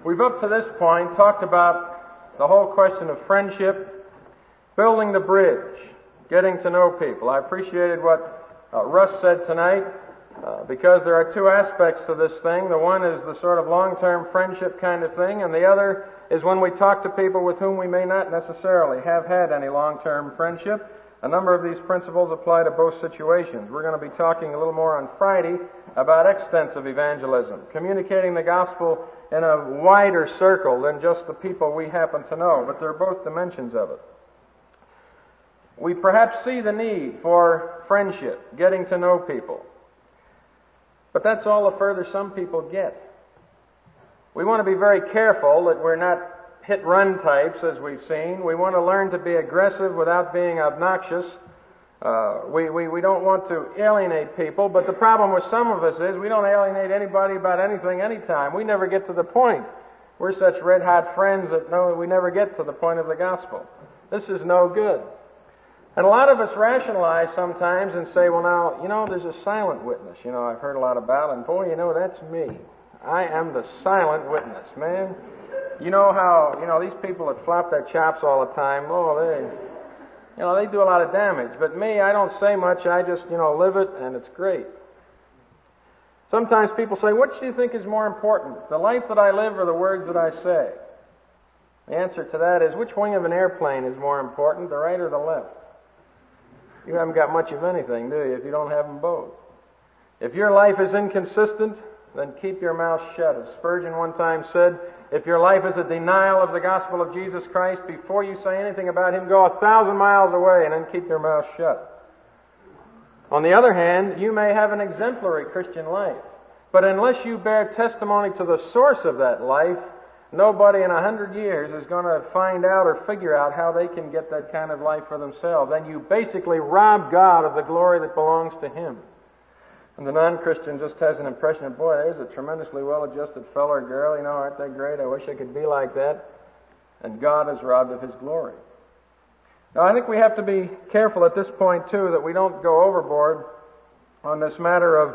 We've up to this point talked about the whole question of friendship, building the bridge, getting to know people. I appreciated what Russ said tonight because there are two aspects to this thing. The one is the sort of long-term friendship kind of thing, and the other is when we talk to people with whom we may not necessarily have had any long-term friendship. A number of these principles apply to both situations. We're going to be talking a little more on Friday about extensive evangelism, communicating the gospel in a wider circle than just the people we happen to know, but they're both dimensions of it. We perhaps see the need for friendship, getting to know people, but that's all the further some people get. We want to be very careful that we're not hit-run types, as we've seen. We want to learn to be aggressive without being obnoxious. We don't want to alienate people, but the problem with some of us is we don't alienate anybody about anything anytime. We never get to the point. We're such red-hot friends that we never get to the point of the gospel. This is no good. And a lot of us rationalize sometimes and say, well, now, there's a silent witness, I've heard a lot about, and boy, that's me. I am the silent witness, man. You know how, these people that flop their chops all the time, they do a lot of damage. But me, I don't say much. I just, live it, and it's great. Sometimes people say, what do you think is more important, the life that I live or the words that I say? The answer to that is, which wing of an airplane is more important, the right or the left? You haven't got much of anything, do you, if you don't have them both? If your life is inconsistent, then keep your mouth shut. As Spurgeon one time said, if your life is a denial of the gospel of Jesus Christ, before you say anything about Him, go 1,000 miles away and then keep your mouth shut. On the other hand, you may have an exemplary Christian life, but unless you bear testimony to the source of that life, nobody in 100 years is going to find out or figure out how they can get that kind of life for themselves. And you basically rob God of the glory that belongs to Him. And the non-Christian just has an impression of, boy, there's a tremendously well-adjusted fellow or girl, aren't they great? I wish I could be like that. And God is robbed of His glory. Now, I think we have to be careful at this point, too, that we don't go overboard on this matter of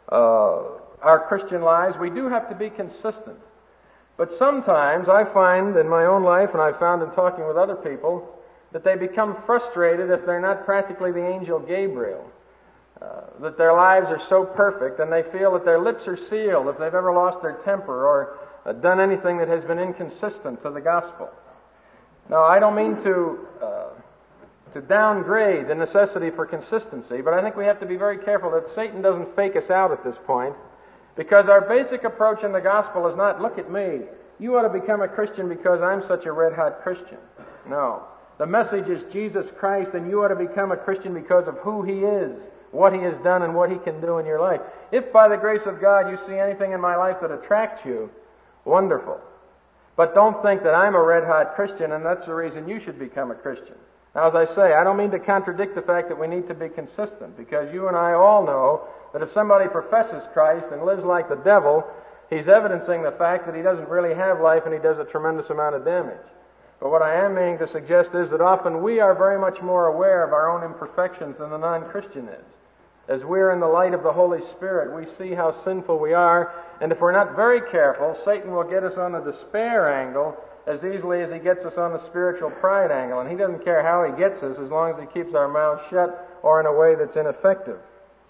our Christian lives. We do have to be consistent. But sometimes I find in my own life, and I've found in talking with other people, that they become frustrated if they're not practically the angel Gabriel. That their lives are so perfect, and they feel that their lips are sealed if they've ever lost their temper or done anything that has been inconsistent to the gospel. Now, I don't mean to downgrade the necessity for consistency, but I think we have to be very careful that Satan doesn't fake us out at this point, because our basic approach in the gospel is not, look at me, you ought to become a Christian because I'm such a red-hot Christian. No. The message is Jesus Christ, and you ought to become a Christian because of who He is, what He has done, and what He can do in your life. If by the grace of God you see anything in my life that attracts you, wonderful. But don't think that I'm a red-hot Christian and that's the reason you should become a Christian. Now, as I say, I don't mean to contradict the fact that we need to be consistent, because you and I all know that if somebody professes Christ and lives like the devil, he's evidencing the fact that he doesn't really have life and he does a tremendous amount of damage. But what I am meaning to suggest is that often we are very much more aware of our own imperfections than the non-Christian is. As we're in the light of the Holy Spirit, we see how sinful we are, and if we're not very careful, Satan will get us on the despair angle as easily as he gets us on the spiritual pride angle, and he doesn't care how he gets us as long as he keeps our mouths shut or in a way that's ineffective.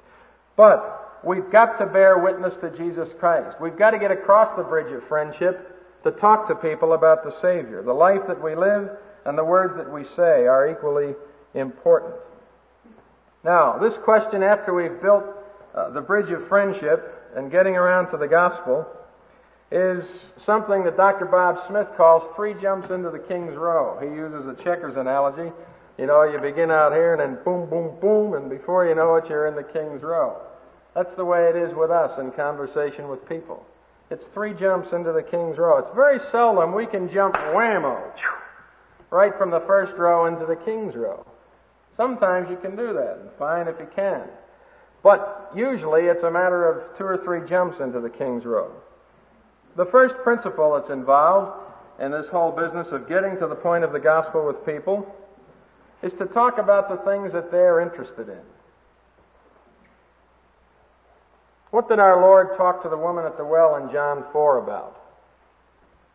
But we've got to bear witness to Jesus Christ. We've got to get across the bridge of friendship to talk to people about the Savior. The life that we live and the words that we say are equally important. Now, this question, after we've built the bridge of friendship and getting around to the gospel, is something that Dr. Bob Smith calls 3 jumps into the King's Row. He uses a checkers analogy. You begin out here and then boom, boom, boom, and before you know it, you're in the King's Row. That's the way it is with us in conversation with people. It's 3 jumps into the King's Row. It's very seldom we can jump whammo, right from the first row into the King's Row. Sometimes you can do that, and fine if you can. But usually it's a matter of 2 or 3 jumps into the King's Row. The first principle that's involved in this whole business of getting to the point of the gospel with people is to talk about the things that they're interested in. What did our Lord talk to the woman at the well in John 4 about?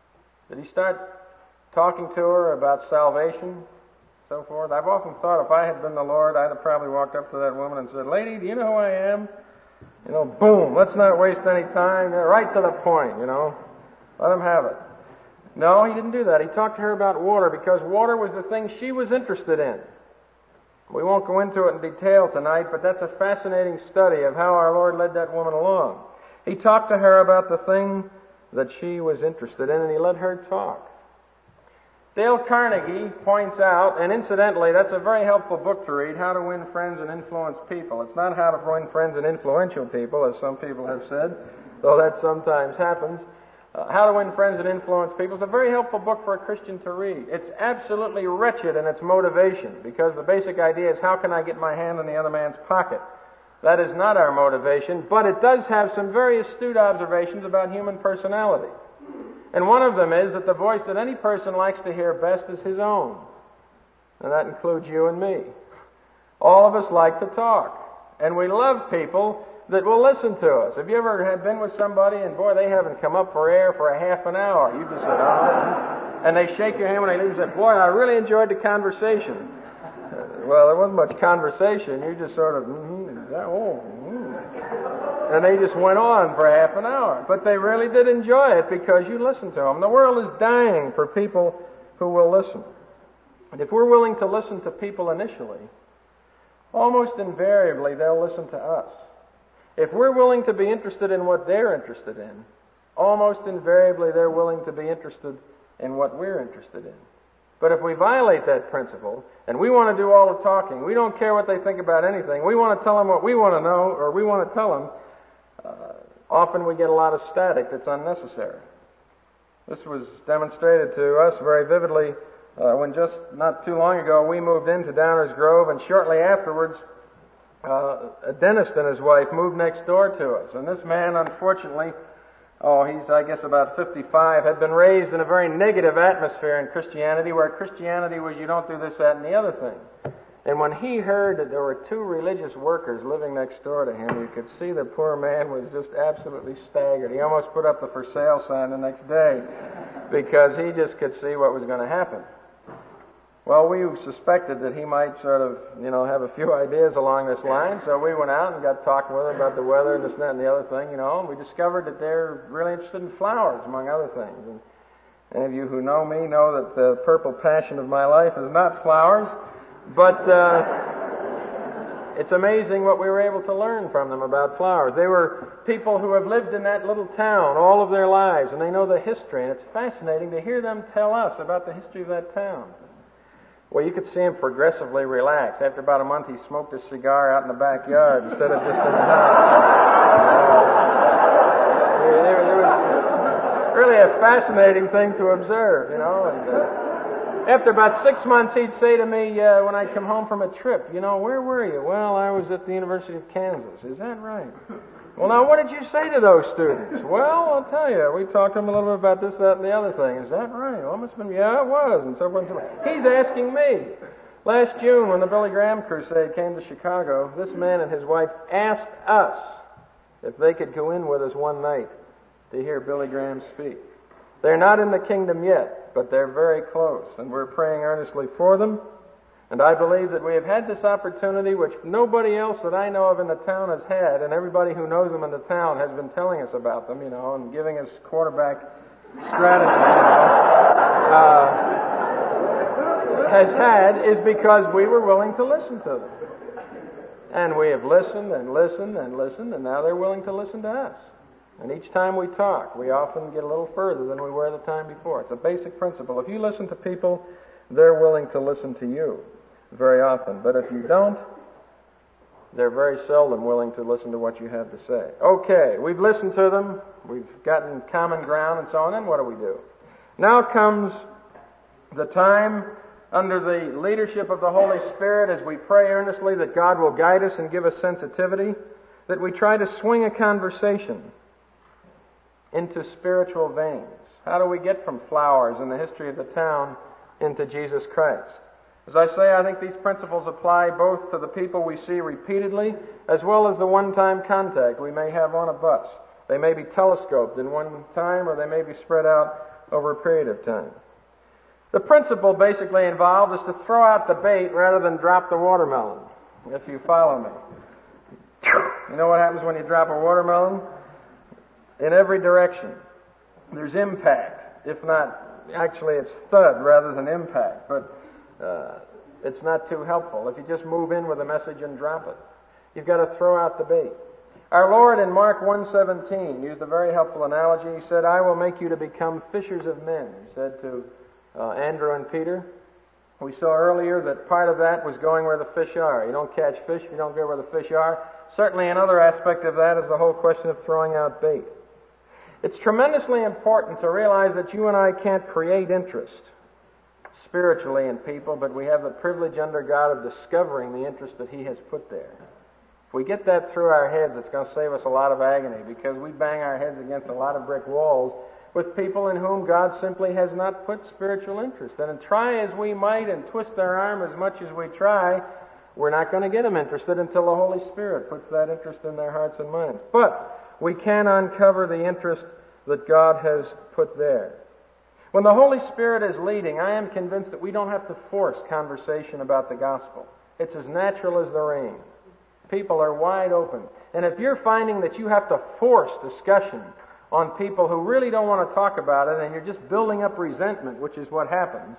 Did he start talking to her about salvation, so forth? I've often thought if I had been the Lord, I'd have probably walked up to that woman and said, "Lady, do you know who I am?" Boom, let's not waste any time. Right to the point, Let him have it. No, he didn't do that. He talked to her about water because water was the thing she was interested in. We won't go into it in detail tonight, but that's a fascinating study of how our Lord led that woman along. He talked to her about the thing that she was interested in, and he let her talk. Dale Carnegie points out, and incidentally, that's a very helpful book to read, How to Win Friends and Influence People. It's not How to Win Friends and Influential People, as some people have said, though that sometimes happens. How to Win Friends and Influence People is a very helpful book for a Christian to read. It's absolutely wretched in its motivation, because the basic idea is, how can I get my hand in the other man's pocket? That is not our motivation, but it does have some very astute observations about human personality. And one of them is that the voice that any person likes to hear best is his own. And that includes you and me. All of us like to talk. And we love people that will listen to us. Have you ever been with somebody and, boy, they haven't come up for air for a half an hour? You just said, "Oh." And they shake your hand when they leave and say, "Boy, I really enjoyed the conversation." Well, there wasn't much conversation. You just sort of, And they just went on for half an hour. But they really did enjoy it because you listened to them. The world is dying for people who will listen. And if we're willing to listen to people initially, almost invariably they'll listen to us. If we're willing to be interested in what they're interested in, almost invariably they're willing to be interested in what we're interested in. But if we violate that principle, and we want to do all the talking, we don't care what they think about anything, we want to tell them what we want to know, or we want to tell them, often we get a lot of static that's unnecessary. This was demonstrated to us very vividly when just not too long ago we moved into Downers Grove, and shortly afterwards a dentist and his wife moved next door to us. And this man, unfortunately, he's, I guess, about 55, had been raised in a very negative atmosphere in Christianity, where Christianity was you don't do this, that, and the other thing. And when he heard that there were two religious workers living next door to him, you could see the poor man was just absolutely staggered. He almost put up the for sale sign the next day because he just could see what was going to happen. Well, we suspected that he might sort of, have a few ideas along this line, so we went out and got talking with him about the weather and this, that, and the other thing, and we discovered that they're really interested in flowers, among other things. And any of you who know me know that the purple passion of my life is not flowers, but it's amazing what we were able to learn from them about flowers. They were people who have lived in that little town all of their lives, and they know the history, and it's fascinating to hear them tell us about the history of that town. Well, you could see him progressively relax. After about a month, he smoked a cigar out in the backyard instead of just in the house. There was really a fascinating thing to observe, And after about 6 months, he'd say to me when I'd come home from a trip, "Where were you?" "Well, I was at the University of Kansas." "Is that right?" "Well, now, what did you say to those students?" "Well, I'll tell you. We talked to them a little bit about this, that, and the other thing." "Is that right?" "Well, it must have been, yeah, it was," and so forth and so forth. He's asking me. Last June, when the Billy Graham Crusade came to Chicago, this man and his wife asked us if they could go in with us one night to hear Billy Graham speak. They're not in the kingdom yet, but they're very close, and we're praying earnestly for them. And I believe that we have had this opportunity, which nobody else that I know of in the town has had, and everybody who knows them in the town has been telling us about them, and giving us quarterback strategy, has had, is because we were willing to listen to them. And we have listened and listened and listened, and now they're willing to listen to us. And each time we talk, we often get a little further than we were the time before. It's a basic principle. If you listen to people, they're willing to listen to you very often. But if you don't, they're very seldom willing to listen to what you have to say. Okay, we've listened to them, we've gotten common ground and so on, and what do? Now comes the time, under the leadership of the Holy Spirit, as we pray earnestly that God will guide us and give us sensitivity, that we try to swing a conversation into spiritual veins. How do we get from flowers in the history of the town into Jesus Christ? As I say, I think these principles apply both to the people we see repeatedly as well as the one-time contact we may have on a bus. They may be telescoped in one time, or they may be spread out over a period of time. The principle basically involved is to throw out the bait rather than drop the watermelon, if you follow me. You know what happens when you drop a watermelon? In every direction. There's impact. If not, actually it's thud rather than impact. But it's not too helpful if you just move in with a message and drop it. You've got to throw out the bait. Our Lord in Mark 1:17 used a very helpful analogy. He said, I will make you to become fishers of men. He said to Andrew and Peter. We saw earlier that part of that was going where the fish are. You don't catch fish if you don't go where the fish are. Certainly another aspect of that is the whole question of throwing out bait. It's tremendously important to realize that you and I can't create interest spiritually in people, but we have the privilege under God of discovering the interest that He has put there. If we get that through our heads, it's going to save us a lot of agony, because we bang our heads against a lot of brick walls with people in whom God simply has not put spiritual interest. And try as we might and twist their arm as much as we try, we're not going to get them interested until the Holy Spirit puts that interest in their hearts and minds. But we can uncover the interest that God has put there. When the Holy Spirit is leading, I am convinced that we don't have to force conversation about the gospel. It's as natural as the rain. People are wide open. And if you're finding that you have to force discussion on people who really don't want to talk about it, and you're just building up resentment, which is what happens,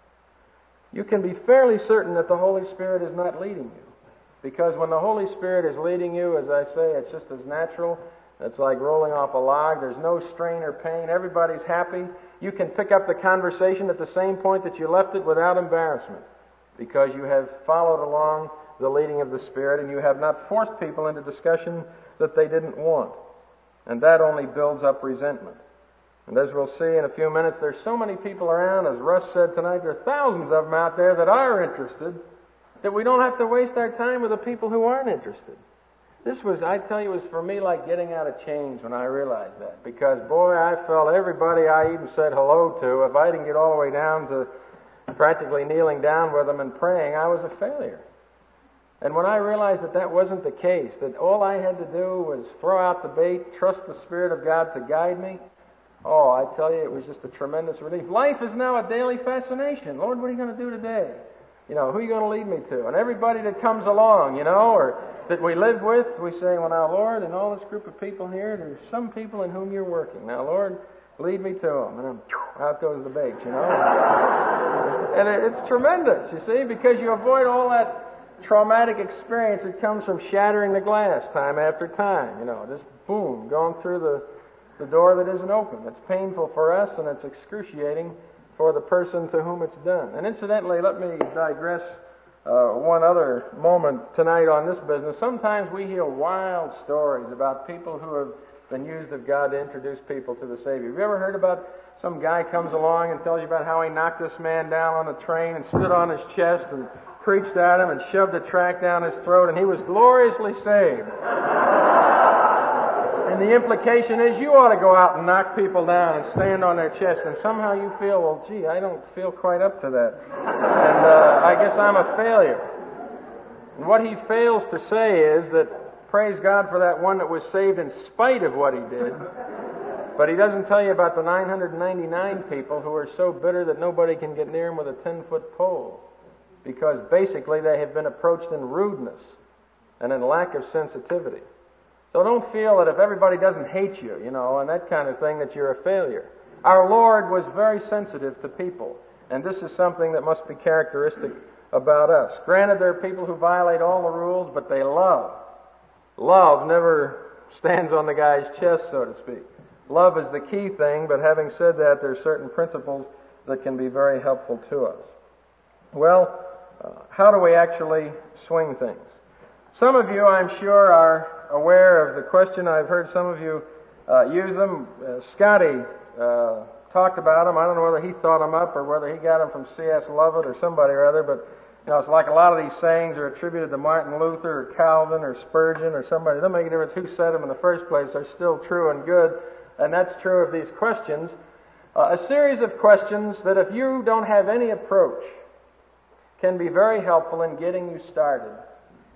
you can be fairly certain that the Holy Spirit is not leading you. Because when the Holy Spirit is leading you, as I say, it's just as natural. It's like rolling off a log. There's no strain or pain. Everybody's happy. You can pick up the conversation at the same point that you left it without embarrassment, because you have followed along the leading of the Spirit, and you have not forced people into discussion that they didn't want. And that only builds up resentment. And as we'll see in a few minutes, there's so many people around, as Russ said tonight, there are thousands of them out there that are interested, that we don't have to waste our time with the people who aren't interested. This was, I tell you, was for me like getting out of chains when I realized that. Because, boy, I felt everybody I even said hello to, if I didn't get all the way down to practically kneeling down with them and praying, I was a failure. And when I realized that that wasn't the case, that all I had to do was throw out the bait, trust the Spirit of God to guide me, oh, I tell you, it was just a tremendous relief. Life is now a daily fascination. Lord, what are you going to do today? You know, who are you going to lead me to? And everybody that comes along, you know, or that we live with, we say, well, now, Lord, in all this group of people here, there's some people in whom you're working. Now, Lord, lead me to them. And then out goes the bait, you know. And it's tremendous, you see, because you avoid all that traumatic experience that comes from shattering the glass time after time, you know, just boom, going through the door that isn't open. It's painful for us, and it's excruciating for the person to whom it's done. And incidentally, let me digress one other moment tonight on this business. Sometimes we hear wild stories about people who have been used of God to introduce people to the Savior. Have you ever heard about some guy comes along and tells you about how he knocked this man down on the train and stood on his chest and preached at him and shoved a tract down his throat, and he was gloriously saved. And the implication is you ought to go out and knock people down and stand on their chest, and somehow you feel, well, gee, I don't feel quite up to that. And I guess I'm a failure. And what he fails to say is that, praise God for that one that was saved in spite of what he did, but he doesn't tell you about the 999 people who are so bitter that nobody can get near him with a 10-foot pole, because basically they have been approached in rudeness and in lack of sensitivity. So don't feel that if everybody doesn't hate you, you know, and that kind of thing, that you're a failure. Our Lord was very sensitive to people, and this is something that must be characteristic about us. Granted, there are people who violate all the rules, but they love. Love never stands on the guy's chest, so to speak. Love is the key thing, but having said that, there are certain principles that can be very helpful to us. Well, how do we actually swing things? Some of you, I'm sure, are aware of the question. I've heard some of you use them. Scotty talked about them. I don't know whether he thought them up or whether he got them from C.S. Lovett or somebody or other, but you know, it's like a lot of these sayings are attributed to Martin Luther or Calvin or Spurgeon or somebody. It doesn't make a difference who said them in the first place. They're still true and good, and that's true of these questions. A series of questions that, if you don't have any approach, can be very helpful in getting you started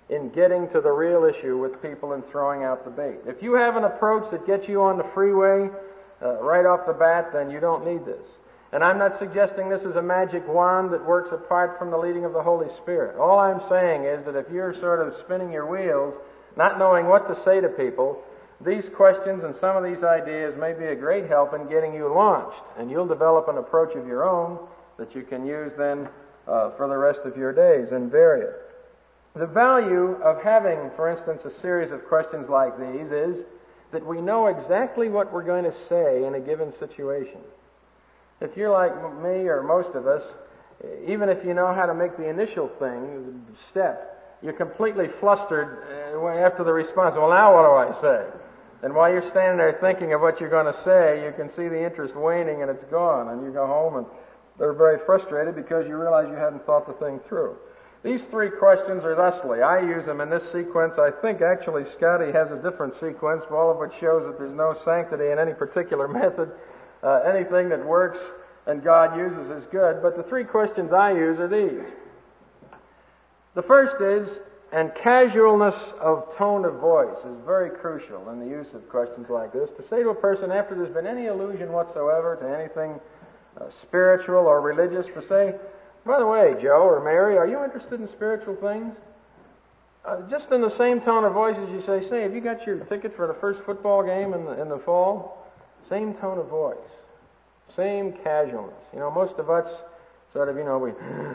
in getting to the real issue with people and throwing out the bait. If you have an approach that gets you on the freeway right off the bat, then you don't need this. And I'm not suggesting this is a magic wand that works apart from the leading of the Holy Spirit. All I'm saying is that if you're sort of spinning your wheels, not knowing what to say to people, these questions and some of these ideas may be a great help in getting you launched, and you'll develop an approach of your own that you can use then for the rest of your days and vary it. The value of having, for instance, a series of questions like these is that we know exactly what we're going to say in a given situation. If you're like me or most of us, even if you know how to make the initial step, you're completely flustered after the response. Well, now what do I say? And while you're standing there thinking of what you're going to say, you can see the interest waning and it's gone. And you go home and they're very frustrated because you realize you hadn't thought the thing through. These three questions are thusly. I use them in this sequence. I think actually Scotty has a different sequence, all of which shows that there's no sanctity in any particular method. Anything that works and God uses is good. But the three questions I use are these. The first is, and casualness of tone of voice is very crucial in the use of questions like this. To say to a person after there's been any allusion whatsoever to anything spiritual or religious, to say, by the way, Joe or Mary, are you interested in spiritual things? Just in the same tone of voice as you say, have you got your ticket for the first football game in the fall? Same tone of voice. Same casualness. Most of us sort of, our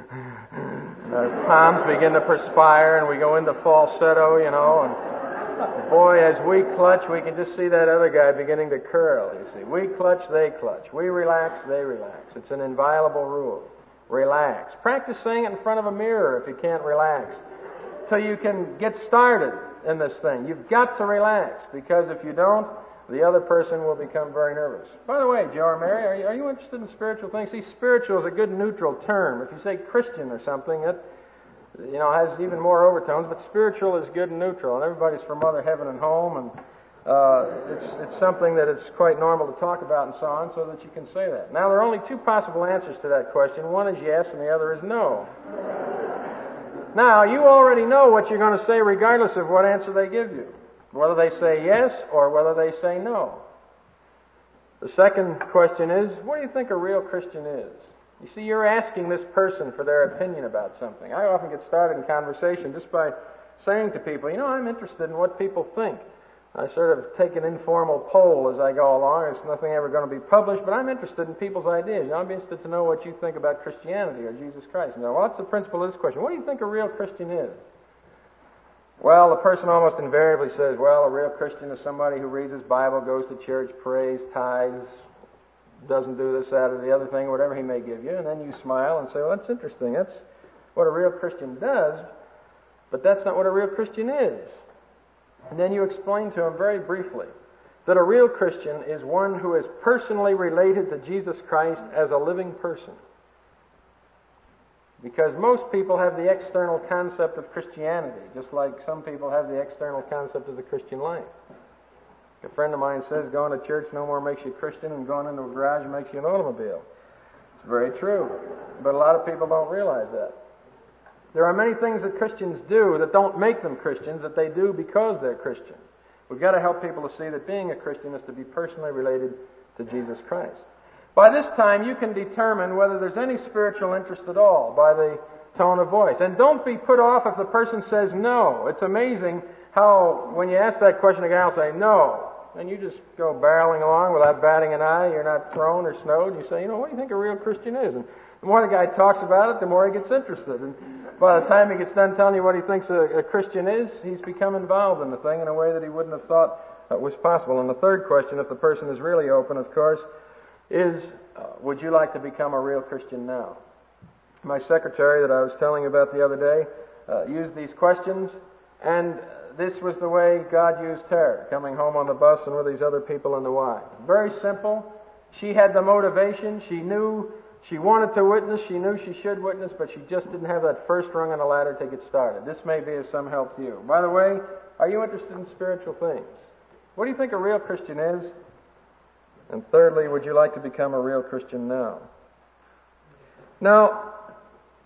palms begin to perspire and we go into falsetto, and boy, as we clutch, we can just see that other guy beginning to curl, you see. We clutch, they clutch. We relax, they relax. It's an inviolable rule. Relax. Practice saying it in front of a mirror if you can't relax, till you can get started in this thing. You've got to relax, because if you don't, the other person will become very nervous. By the way, Joe or Mary, are you interested in spiritual things? See, spiritual is a good neutral term. If you say Christian or something, it has even more overtones, but spiritual is good and neutral, and everybody's from Mother Heaven and home, and it's something that it's quite normal to talk about and so on, so that you can say that. Now, there are only two possible answers to that question. One is yes, and the other is no. Now, you already know what you're going to say regardless of what answer they give you, whether they say yes or whether they say no. The second question is, what do you think a real Christian is? You see, you're asking this person for their opinion about something. I often get started in conversation just by saying to people, I'm interested in what people think. I sort of take an informal poll as I go along. It's nothing ever going to be published, but I'm interested in people's ideas. I'd be interested to know what you think about Christianity or Jesus Christ. Now, what's the principle of this question? What do you think a real Christian is? Well, the person almost invariably says, well, a real Christian is somebody who reads his Bible, goes to church, prays, tithes, doesn't do this, that, or the other thing, whatever he may give you. And then you smile and say, well, that's interesting. That's what a real Christian does, but that's not what a real Christian is. And then you explain to him very briefly that a real Christian is one who is personally related to Jesus Christ as a living person. Because most people have the external concept of Christianity, just like some people have the external concept of the Christian life. A friend of mine says going to church no more makes you a Christian than going into a garage makes you an automobile. It's very true, but a lot of people don't realize that. There are many things that Christians do that don't make them Christians, that they do because they're Christian. We've got to help people to see that being a Christian is to be personally related to Jesus Christ. By this time, you can determine whether there's any spiritual interest at all by the tone of voice. And don't be put off if the person says no. It's amazing how, when you ask that question, a guy will say no. And you just go barreling along without batting an eye. You're not thrown or snowed. You say, what do you think a real Christian is? And the more the guy talks about it, the more he gets interested. And by the time he gets done telling you what he thinks a Christian is, he's become involved in the thing in a way that he wouldn't have thought was possible. And the third question, if the person is really open, of course, is, would you like to become a real Christian now? My secretary that I was telling you about the other day used these questions, and this was the way God used her, coming home on the bus and with these other people in the Y. Very simple. She had the motivation. She knew she wanted to witness. She knew she should witness, but she just didn't have that first rung on the ladder to get started. This may be of some help to you. By the way, are you interested in spiritual things? What do you think a real Christian is? And thirdly, would you like to become a real Christian now? Now,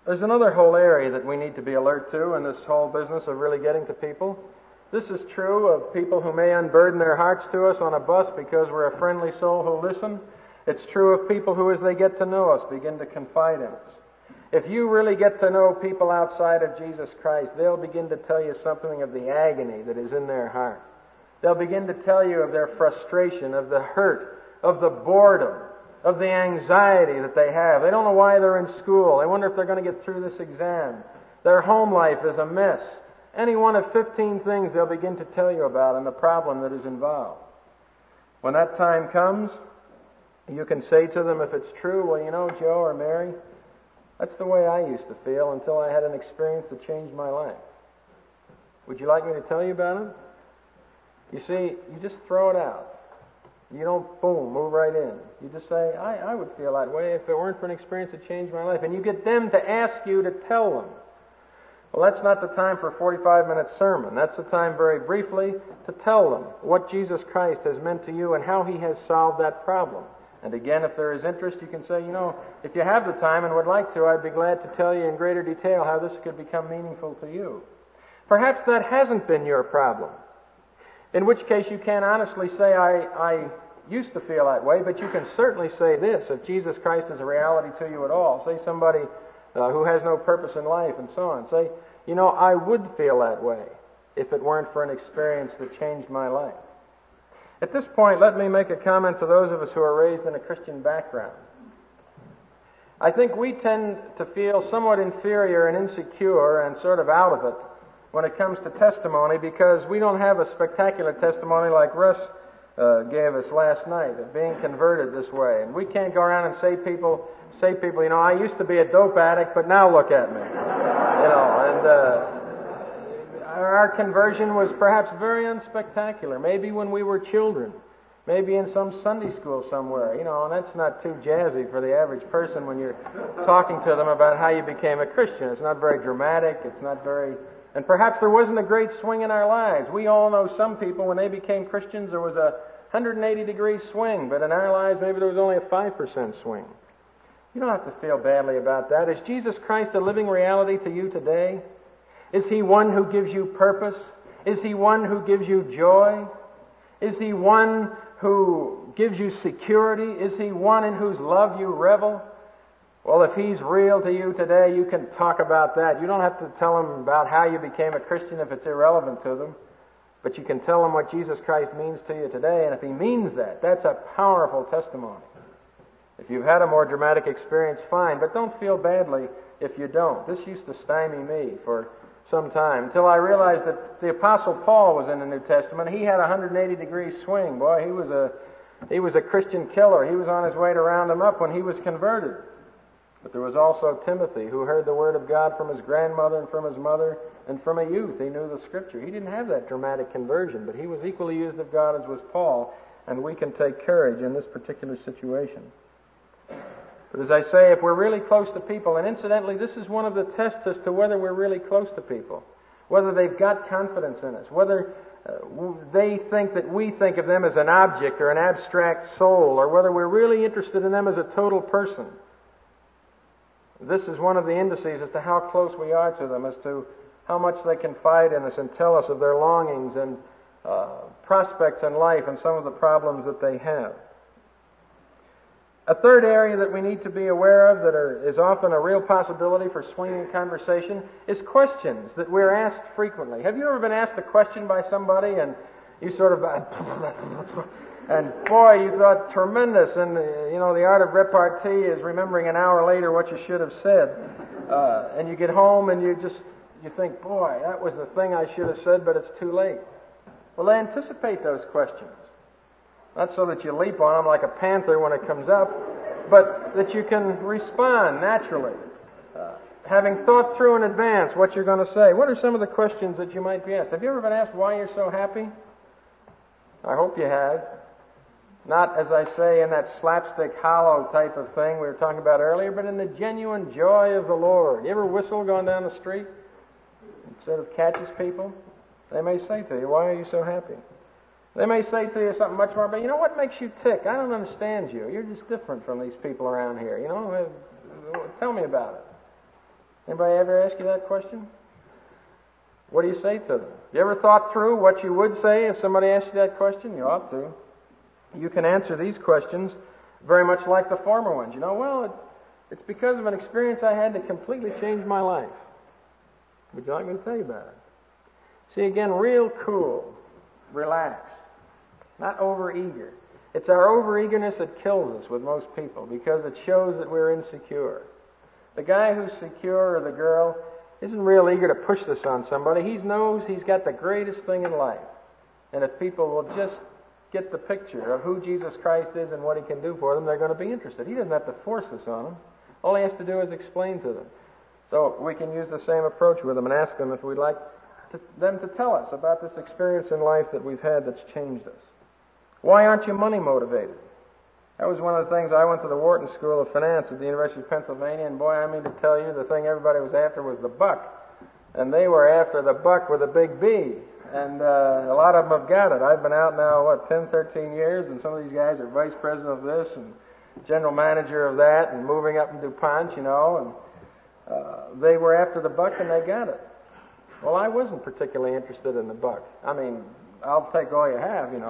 There's another whole area that we need to be alert to in this whole business of really getting to people. This is true of people who may unburden their hearts to us on a bus because we're a friendly soul who'll listen. It's true of people who, as they get to know us, begin to confide in us. If you really get to know people outside of Jesus Christ, they'll begin to tell you something of the agony that is in their heart. They'll begin to tell you of their frustration, of the hurt, of the boredom, of the anxiety that they have. They don't know why they're in school. They wonder if they're going to get through this exam. Their home life is a mess. Any one of 15 things they'll begin to tell you about and the problem that is involved. When that time comes, you can say to them, if it's true, well, you know, Joe or Mary, that's the way I used to feel until I had an experience that changed my life. Would you like me to tell you about it? You see, you just throw it out. You don't, boom, move right in. You just say, I would feel that way if it weren't for an experience that changed my life. And you get them to ask you to tell them. Well, that's not the time for a 45-minute sermon. That's the time, very briefly, to tell them what Jesus Christ has meant to you and how He has solved that problem. And again, if there is interest, you can say, you know, if you have the time and would like to, I'd be glad to tell you in greater detail how this could become meaningful to you. Perhaps that hasn't been your problem. In which case you can honestly say, I used to feel that way, but you can certainly say this, if Jesus Christ is a reality to you at all. Say somebody who has no purpose in life and so on. Say, you know, I would feel that way if it weren't for an experience that changed my life. At this point, let me make a comment to those of us who are raised in a Christian background. I think we tend to feel somewhat inferior and insecure and sort of out of it when it comes to testimony because we don't have a spectacular testimony like Russ gave us last night of being converted this way. And we can't go around and say people, you know, I used to be a dope addict, but now look at me. You know, and our conversion was perhaps very unspectacular. Maybe when we were children. Maybe in some Sunday school somewhere. You know, and that's not too jazzy for the average person when you're talking to them about how you became a Christian. It's not very dramatic. It's not very... And perhaps there wasn't a great swing in our lives. We all know some people, when they became Christians, there was a 180-degree swing. But in our lives, maybe there was only a 5% swing. You don't have to feel badly about that. Is Jesus Christ a living reality to you today? Is He one who gives you purpose? Is He one who gives you joy? Is He one who gives you security? Is He one in whose love you revel? Well, if He's real to you today, you can talk about that. You don't have to tell them about how you became a Christian if it's irrelevant to them. But you can tell them what Jesus Christ means to you today. And if He means that, that's a powerful testimony. If you've had a more dramatic experience, fine. But don't feel badly if you don't. This used to stymie me for some time until I realized that the Apostle Paul was in the New Testament. He had a 180-degree swing. Boy, he was a Christian killer. He was on his way to round him up when he was converted. But there was also Timothy, who heard the Word of God from his grandmother and from his mother and from a youth. He knew the Scripture. He didn't have that dramatic conversion, but he was equally used of God as was Paul, and we can take courage in this particular situation. But as I say, if we're really close to people, and incidentally, this is one of the tests as to whether we're really close to people, whether they've got confidence in us, whether they think that we think of them as an object or an abstract soul, or whether we're really interested in them as a total person. This is one of the indices as to how close we are to them, as to how much they confide in us and tell us of their longings and prospects in life and some of the problems that they have. A third area that we need to be aware of that is often a real possibility for swinging conversation is questions that we're asked frequently. Have you ever been asked a question by somebody and you sort of... and boy, you thought tremendous, and you know, the art of repartee is remembering an hour later what you should have said. And you get home and you think, boy, that was the thing I should have said, but it's too late. Well, anticipate those questions. Not so that you leap on them like a panther when it comes up, but that you can respond naturally. Having thought through in advance what you're going to say. What are some of the questions that you might be asked? Have you ever been asked why you're so happy? I hope you have. Not, as I say, in that slapstick, hollow type of thing we were talking about earlier, but in the genuine joy of the Lord. You ever whistle going down the street? It sort of catches people. They may say to you, why are you so happy? They may say to you something much more, but you know, what makes you tick? I don't understand you. You're just different from these people around here. You know, tell me about it. Anybody ever ask you that question? What do you say to them? You ever thought through what you would say if somebody asked you that question? You ought to. You can answer these questions very much like the former ones. It's because of an experience I had that completely changed my life. Would you like me to tell you about it? See, again, real cool, relaxed, not overeager. It's our overeagerness that kills us with most people because it shows that we're insecure. The guy who's secure or the girl isn't real eager to push this on somebody. He knows he's got the greatest thing in life. And if people will just get the picture of who Jesus Christ is and what He can do for them, they're going to be interested. He doesn't have to force this on them. All He has to do is explain to them. So we can use the same approach with them and ask them if we'd like them to tell us about this experience in life that we've had that's changed us. Why aren't you money motivated? That was one of the things. I went to the Wharton School of Finance at the University of Pennsylvania, and boy, I mean to tell you, the thing everybody was after was the buck. And they were after the buck with a big B. And a lot of them have got it. I've been out now, 10, 13 years, and some of these guys are vice president of this and general manager of that and moving up in DuPont, and they were after the buck and they got it. Well, I wasn't particularly interested in the buck. I mean, I'll take all you have, as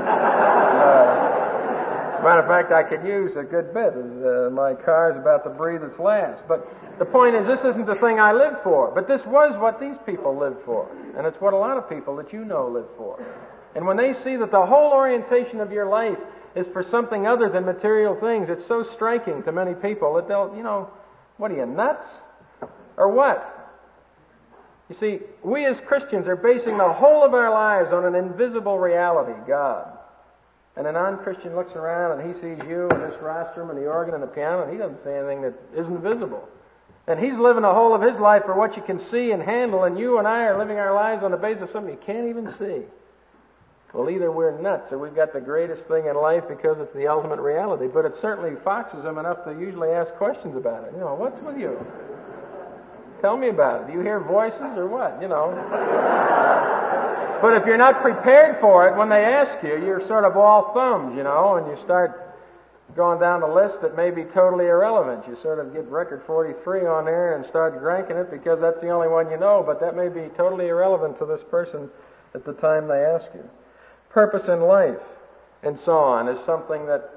a matter of fact, I could use a good bit. My car's about to breathe its last. But the point is, this isn't the thing I lived for. But this was what these people lived for. And it's what a lot of people that you know live for. And when they see that the whole orientation of your life is for something other than material things, it's so striking to many people that they'll, what are you, nuts? Or what? You see, we as Christians are basing the whole of our lives on an invisible reality, God. And a non-Christian looks around and he sees you and this rostrum and the organ and the piano, and he doesn't see anything that isn't visible. And he's living the whole of his life for what you can see and handle, and you and I are living our lives on the basis of something you can't even see. Well, either we're nuts or we've got the greatest thing in life because it's the ultimate reality. But it certainly foxes them enough to usually ask questions about it. What's with you? Tell me about it. Do you hear voices or what? But if you're not prepared for it, when they ask you, you're sort of all thumbs, and you start going down the list that may be totally irrelevant. You sort of get record 43 on there and start cranking it because that's the only one you know, but that may be totally irrelevant to this person at the time they ask you. Purpose in life and so on is something that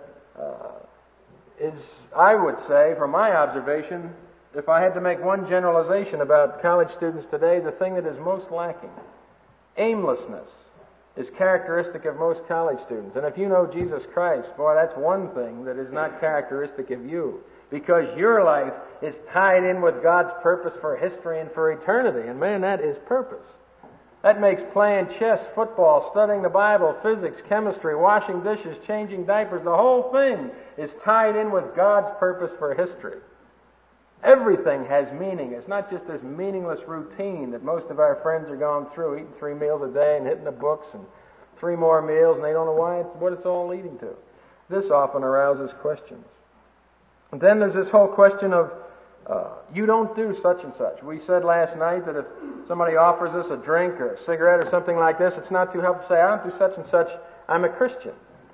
is, I would say, from my observation, if I had to make one generalization about college students today, the thing that is most lacking, aimlessness, is characteristic of most college students. And if you know Jesus Christ, boy, that's one thing that is not characteristic of you, because your life is tied in with God's purpose for history and for eternity. And man, that is purpose. That makes playing chess, football, studying the Bible, physics, chemistry, washing dishes, changing diapers, the whole thing is tied in with God's purpose for history. Everything has meaning. It's not just this meaningless routine that most of our friends are going through, eating 3 meals a day and hitting the books and 3 more meals, and they don't know what it's all leading to. This often arouses questions. And then there's this whole question of, you don't do such and such. We said last night that if somebody offers us a drink or a cigarette or something like this, it's not too helpful to say, I don't do such and such, I'm a Christian.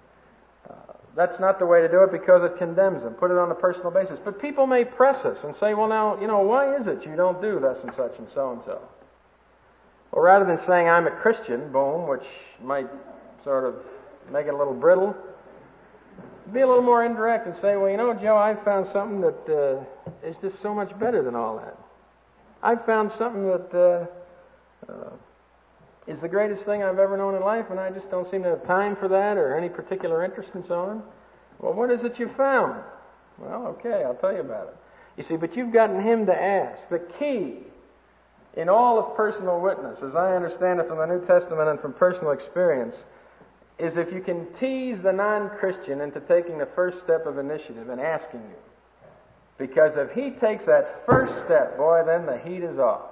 That's not the way to do it because it condemns them. Put it on a personal basis. But people may press us and say, well, now, why is it you don't do thus and such and so and so? Well, rather than saying I'm a Christian, boom, which might sort of make it a little brittle, be a little more indirect and say, well, Joe, I've found something that is just so much better than all that. I've found something that is the greatest thing I've ever known in life, and I just don't seem to have time for that or any particular interest and so on. Well, what is it you found? Well, okay, I'll tell you about it. You see, but you've gotten him to ask. The key in all of personal witness, as I understand it from the New Testament and from personal experience, is if you can tease the non-Christian into taking the first step of initiative and asking you. Because if he takes that first step, boy, then the heat is off.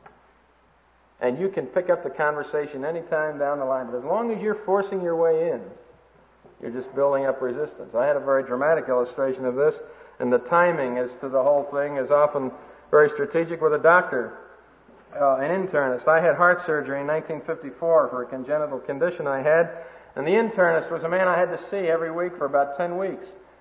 And you can pick up the conversation any time down the line. But as long as you're forcing your way in, you're just building up resistance. I had a very dramatic illustration of this, and the timing as to the whole thing is often very strategic with a doctor, an internist. I had heart surgery in 1954 for a congenital condition I had, and the internist was a man I had to see every week for about 10 weeks.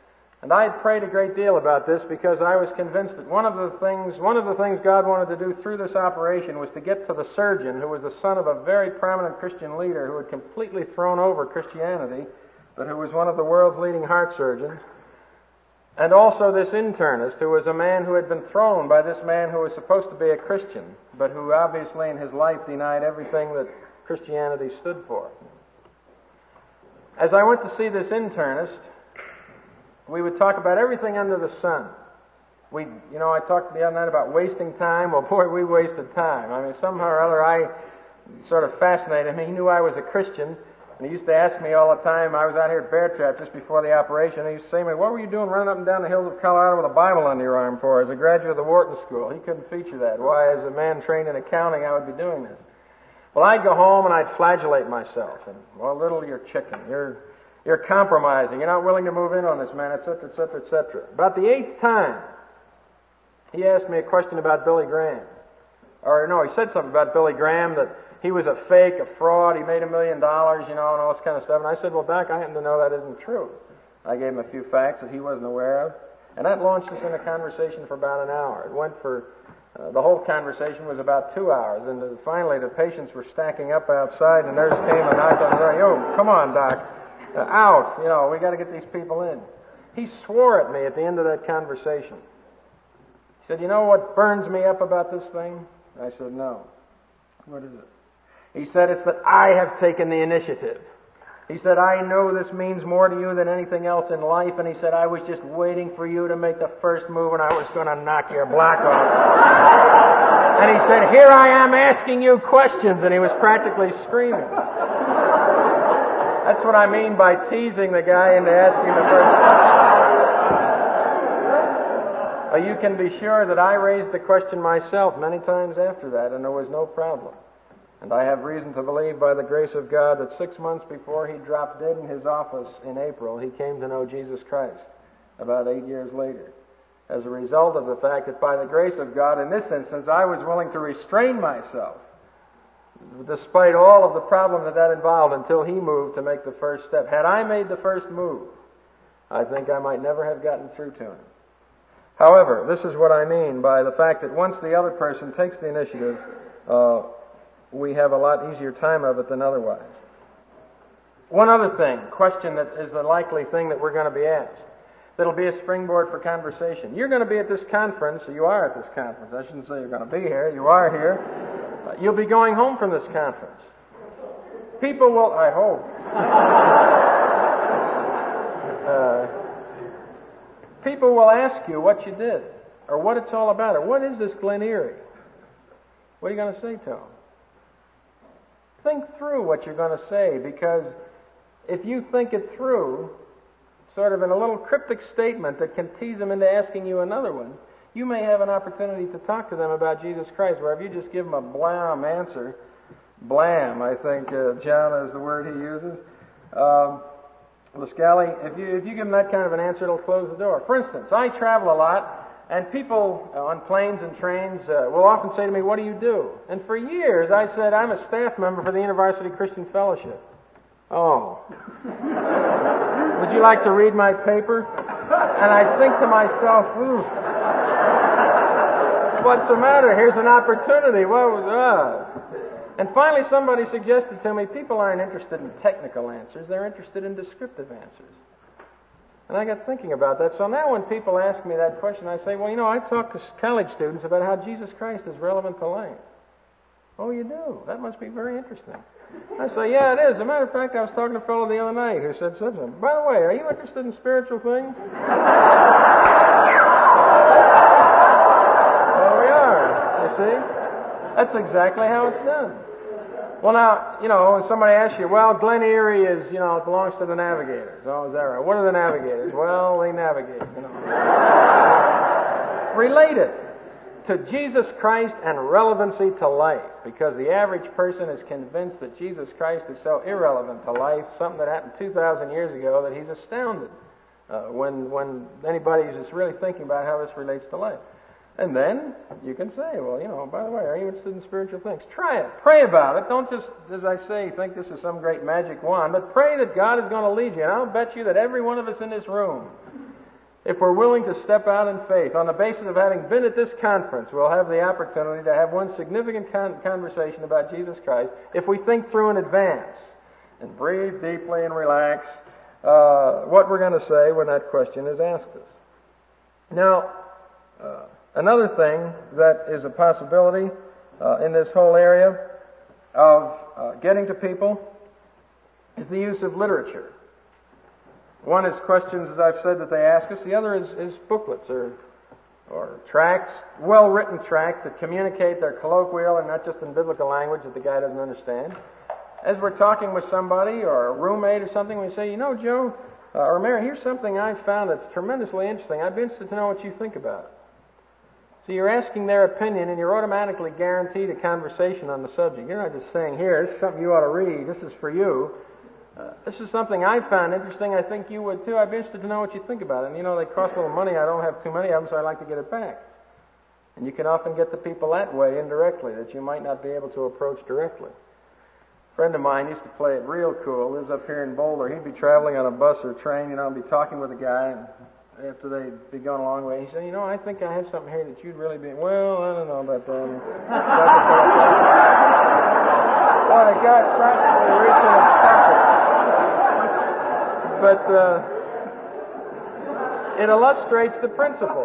And I had prayed a great deal about this because I was convinced that one of the things God wanted to do through this operation was to get to the surgeon, who was the son of a very prominent Christian leader who had completely thrown over Christianity, but who was one of the world's leading heart surgeons, and also this internist, who was a man who had been thrown by this man who was supposed to be a Christian, but who obviously in his life denied everything that Christianity stood for. As I went to see this internist, we would talk about everything under the sun. I talked the other night about wasting time. Well, boy, we wasted time. I mean, somehow or other, I sort of fascinated me. He knew I was a Christian, and he used to ask me all the time. I was out here at Bear Trap just before the operation, and he used to say to me, "What were you doing running up and down the hills of Colorado with a Bible under your arm for? As a graduate of the Wharton School." He couldn't feature that. Why, as a man trained in accounting, I would be doing this. Well, I'd go home and I'd flagellate myself. And, well, little, you're chicken. You're compromising. You're not willing to move in on this, man, etc., etc., etc. About the 8th time, he asked me a question about Billy Graham. Or, no, he said something about Billy Graham, that he was a fake, a fraud, he made $1 million, and all this kind of stuff. And I said, well, Doc, I happen to know that isn't true. I gave him a few facts that he wasn't aware of. And that launched us in a conversation for about an hour. It went for... the whole conversation was about 2 hours, and finally the patients were stacking up outside, and the nurse came and knocked on the door. "Yo, come on, Doc. Out. We got to get these people in." He swore at me at the end of that conversation. He said, "You know what burns me up about this thing?" I said, "No." "What is it?" He said, "It's that I have taken the initiative." He said, "I know this means more to you than anything else in life," and he said, "I was just waiting for you to make the first move, and I was going to knock your block off." And he said, "Here I am asking you questions," and he was practically screaming. That's what I mean by teasing the guy into asking the first question. Well, you can be sure that I raised the question myself many times after that, and there was no problem. And I have reason to believe, by the grace of God, that 6 months before he dropped dead in his office in April, he came to know Jesus Christ about 8 years later, as a result of the fact that, by the grace of God, in this instance, I was willing to restrain myself, despite all of the problem that involved, until he moved to make the first step. Had I made the first move, I think I might never have gotten through to him. However, this is what I mean by the fact that once the other person takes the initiative, we have a lot easier time of it than otherwise. One other question that is the likely thing that we're going to be asked, that'll be a springboard for conversation. You're going to be at this conference, or you are at this conference. I shouldn't say you're going to be here. You are here. You'll be going home from this conference. People will, I hope. People will ask you what you did, or what it's all about, or what is this Glen Erie? What are you going to say to them? Think through what you're going to say, because if you think it through, sort of in a little cryptic statement that can tease them into asking you another one, you may have an opportunity to talk to them about Jesus Christ, where if you just give them a blam answer, blam, I think John is the word he uses, Lascali, if you give them that kind of an answer, it'll close the door. For instance, I travel a lot, and people on planes and trains will often say to me, "What do you do?" And for years I said, "I'm a staff member for the InterVarsity Christian Fellowship." "Oh. Would you like to read my paper?" And I think to myself, what's the matter? Here's an opportunity. And finally somebody suggested to me, people aren't interested in technical answers, they're interested in descriptive answers. And I got thinking about that. So now when people ask me that question, I say, well, I talk to college students about how Jesus Christ is relevant to life. "Oh, you do? That must be very interesting." I say, "Yeah, it is. As a matter of fact, I was talking to a fellow the other night who said something. By the way, are you interested in spiritual things?" There we are. You see? That's exactly how it's done. Well, now, when somebody asks you, well, Glen Erie is, it belongs to the Navigators. Oh, is that right? What are the Navigators? Well, they navigate, Relate it to Jesus Christ and relevancy to life, because the average person is convinced that Jesus Christ is so irrelevant to life, something that happened 2,000 years ago, that he's astounded when anybody's just really thinking about how this relates to life. And then you can say, well, by the way, are you interested in spiritual things? Try it. Pray about it. Don't just, as I say, think this is some great magic wand, but pray that God is going to lead you. And I'll bet you that every one of us in this room If we're willing to step out in faith, on the basis of having been at this conference, we'll have the opportunity to have one significant conversation about Jesus Christ if we think through in advance and breathe deeply and relax what we're going to say when that question is asked us. Now, another thing that is a possibility in this whole area of getting to people is the use of literature. One is questions, as I've said, that they ask us. The other is booklets or tracts, well-written tracts that communicate their colloquial and not just in biblical language that the guy doesn't understand. As we're talking with somebody or a roommate or something, we say, Joe, or Mary, here's something I found that's tremendously interesting. I'd be interested to know what you think about it. So you're asking their opinion, and you're automatically guaranteed a conversation on the subject. You're not just saying, here, this is something you ought to read. This is for you. This is something I found interesting. I think you would too. I'd be interested to know what you think about it. And they cost a little money. I don't have too many of them, so I'd like to get it back. And you can often get the people that way indirectly that you might not be able to approach directly. A friend of mine used to play it real cool. Lives up here in Boulder. He'd be traveling on a bus or train, and be talking with a guy, and after they'd be going a long way, he'd say, I think I have something here that you'd really be, well, I don't know about that. Well, the guy practically reached in his pocket. But it illustrates the principle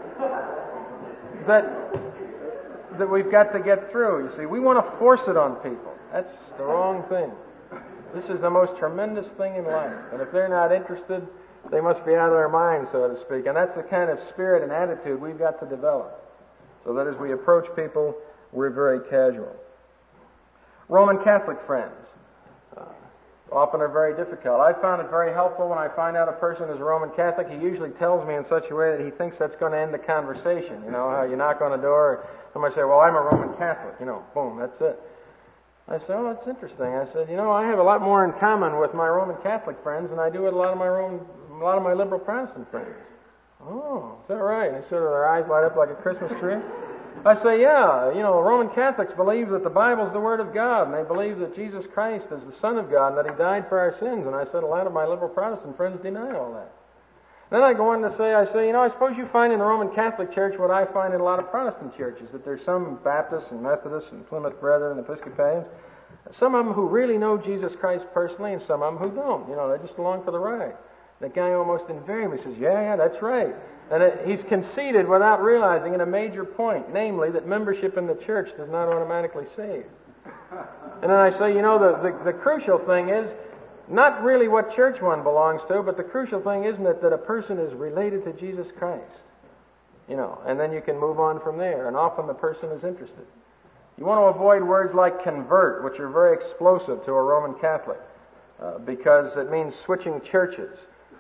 that we've got to get through. You see, we want to force it on people. That's the wrong thing. This is the most tremendous thing in life. And if they're not interested, they must be out of their minds, so to speak. And that's the kind of spirit and attitude we've got to develop, so that as we approach people, we're very casual. Roman Catholic friends often are very difficult. I found it very helpful when I find out a person is a Roman Catholic. He usually tells me in such a way that he thinks that's going to end the conversation. How you knock on a door, somebody say, well, I'm a Roman Catholic. Boom, that's it. I said, oh, that's interesting. I said, I have a lot more in common with my Roman Catholic friends than I do with a lot of my liberal Protestant friends. Oh, is that right? And they sort of, their eyes light up like a Christmas tree. I say, yeah, Roman Catholics believe that the Bible is the Word of God, and they believe that Jesus Christ is the Son of God, and that He died for our sins. And I said, a lot of my liberal Protestant friends deny all that. Then I go on to say, I suppose you find in the Roman Catholic Church what I find in a lot of Protestant churches, that there's some Baptists and Methodists and Plymouth Brethren and Episcopalians, some of them who really know Jesus Christ personally, and some of them who don't. They're just along for the ride. The guy almost invariably says, yeah, that's right. And he's conceded without realizing in a major point, namely that membership in the church does not automatically save. And then I say, the crucial thing is not really what church one belongs to, but the crucial thing isn't it that a person is related to Jesus Christ. And then you can move on from there. And often the person is interested. You want to avoid words like convert, which are very explosive to a Roman Catholic, because it means switching churches.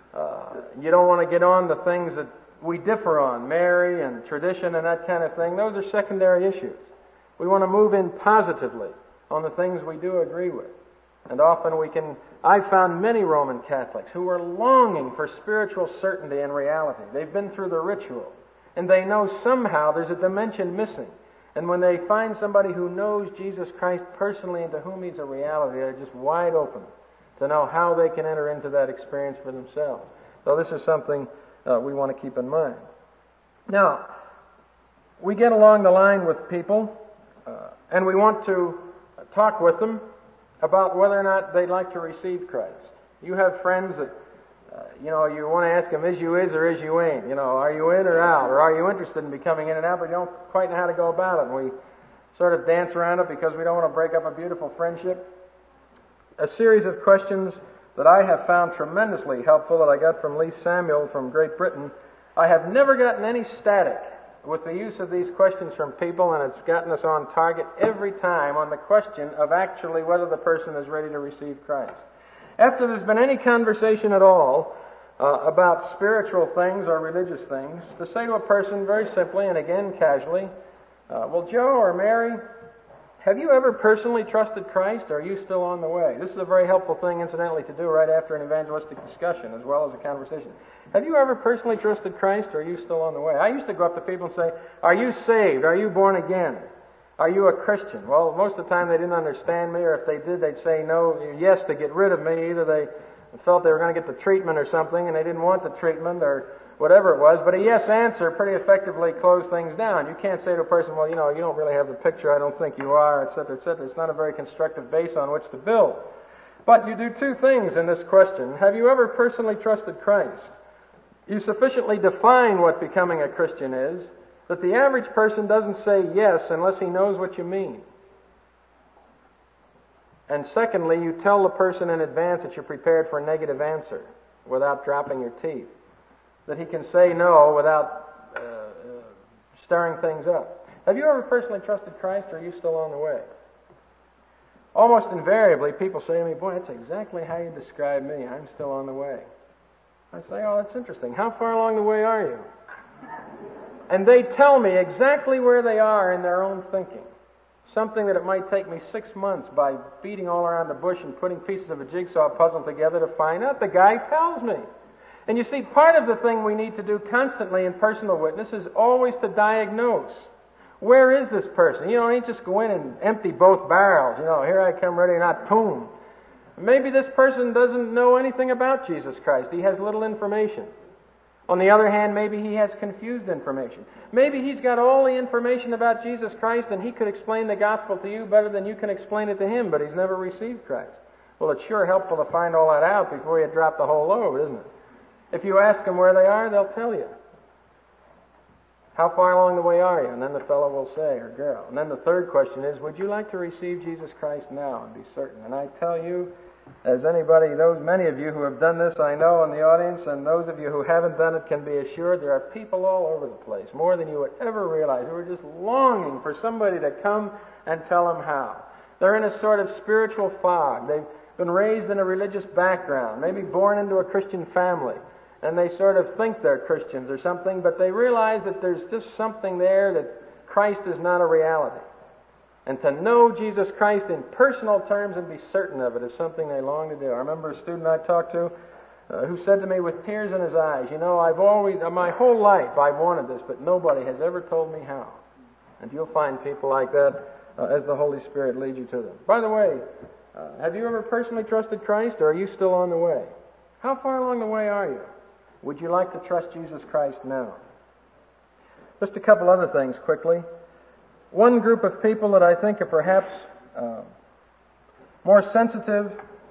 You don't want to get on the things that we differ on, Mary and tradition and that kind of thing. Those are secondary issues. We want to move in positively on the things we do agree with. And often I've found many Roman Catholics who are longing for spiritual certainty and reality. They've been through the ritual, and they know somehow there's a dimension missing. And when they find somebody who knows Jesus Christ personally and to whom He's a reality, they're just wide open to know how they can enter into that experience for themselves. So this is something we want to keep in mind. Now, we get along the line with people, and we want to talk with them about whether or not they'd like to receive Christ. You have friends that, you want to ask them, is you is or is you ain't? Are you in or out? Or are you interested in becoming in and out, but you don't quite know how to go about it? And we sort of dance around it because we don't want to break up a beautiful friendship. A series of questions that I have found tremendously helpful that I got from Lee Samuel from Great Britain. I have never gotten any static with the use of these questions from people, and it's gotten us on target every time on the question of actually whether the person is ready to receive Christ. After there's been any conversation at all about spiritual things or religious things, to say to a person very simply and again casually, well, Joe or Mary, have you ever personally trusted Christ, or are you still on the way? This is a very helpful thing, incidentally, to do right after an evangelistic discussion as well as a conversation. Have you ever personally trusted Christ, or are you still on the way? I used to go up to people and say, are you saved? Are you born again? Are you a Christian? Well, most of the time they didn't understand me, or if they did, they'd say no, yes to get rid of me. Either they felt they were going to get the treatment or something, and they didn't want the treatment, or whatever it was. But a yes answer pretty effectively closed things down. You can't say to a person, well, you don't really have the picture, I don't think you are, etc., etc. It's not a very constructive base on which to build. But you do two things in this question. Have you ever personally trusted Christ? You sufficiently define what becoming a Christian is that the average person doesn't say yes unless he knows what you mean. And secondly, you tell the person in advance that you're prepared for a negative answer without dropping your teeth. That he can say no without stirring things up. Have you ever personally trusted Christ, or are you still on the way? Almost invariably, people say to me, boy, that's exactly how you describe me. I'm still on the way. I say, oh, that's interesting. How far along the way are you? And they tell me exactly where they are in their own thinking. Something that it might take me 6 months by beating all around the bush and putting pieces of a jigsaw puzzle together to find out. The guy tells me. And you see, part of the thing we need to do constantly in personal witness is always to diagnose. Where is this person? You don't just go in and empty both barrels. Here I come ready or not, boom. Maybe this person doesn't know anything about Jesus Christ. He has little information. On the other hand, maybe he has confused information. Maybe he's got all the information about Jesus Christ and he could explain the gospel to you better than you can explain it to him, but he's never received Christ. Well, it's sure helpful to find all that out before you drop the whole load, isn't it? If you ask them where they are, they'll tell you. How far along the way are you? And then the fellow will say, or girl. And then the third question is, would you like to receive Jesus Christ now and be certain? And I tell you, as many of you who have done this, I know in the audience, and those of you who haven't done it can be assured, there are people all over the place, more than you would ever realize, who are just longing for somebody to come and tell them how. They're in a sort of spiritual fog. They've been raised in a religious background, maybe born into a Christian family, and they sort of think they're Christians or something, but they realize that there's just something there that Christ is not a reality. And to know Jesus Christ in personal terms and be certain of it is something they long to do. I remember a student I talked to who said to me with tears in his eyes, I've always, my whole life, I've wanted this, but nobody has ever told me how. And you'll find people like that as the Holy Spirit leads you to them. By the way, have you ever personally trusted Christ, or are you still on the way? How far along the way are you? Would you like to trust Jesus Christ now? Just a couple other things quickly. One group of people that I think are perhaps more sensitive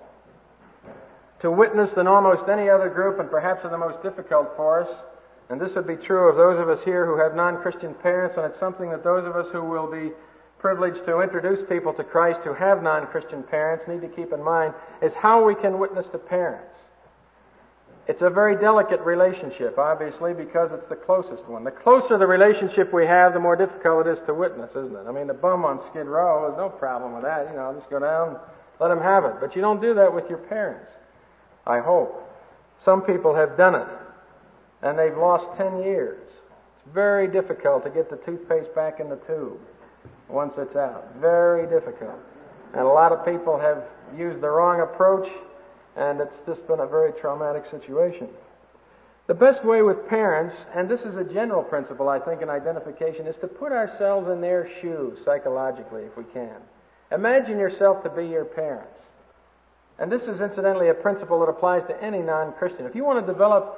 to witness than almost any other group, and perhaps are the most difficult for us, and this would be true of those of us here who have non-Christian parents, and it's something that those of us who will be privileged to introduce people to Christ who have non-Christian parents need to keep in mind, is how we can witness to parents. It's a very delicate relationship, obviously, because it's the closest one. The closer the relationship we have, the more difficult it is to witness, isn't it? I mean, the bum on Skid Row, there's no problem with that. Just go down, let them have it. But you don't do that with your parents, I hope. Some people have done it, and they've lost 10 years. It's very difficult to get the toothpaste back in the tube once it's out. Very difficult. And a lot of people have used the wrong approach, and it's just been a very traumatic situation. The best way with parents, and this is a general principle, I think, in identification, is to put ourselves in their shoes psychologically, if we can. Imagine yourself to be your parents. And this is incidentally a principle that applies to any non-Christian. If you want to develop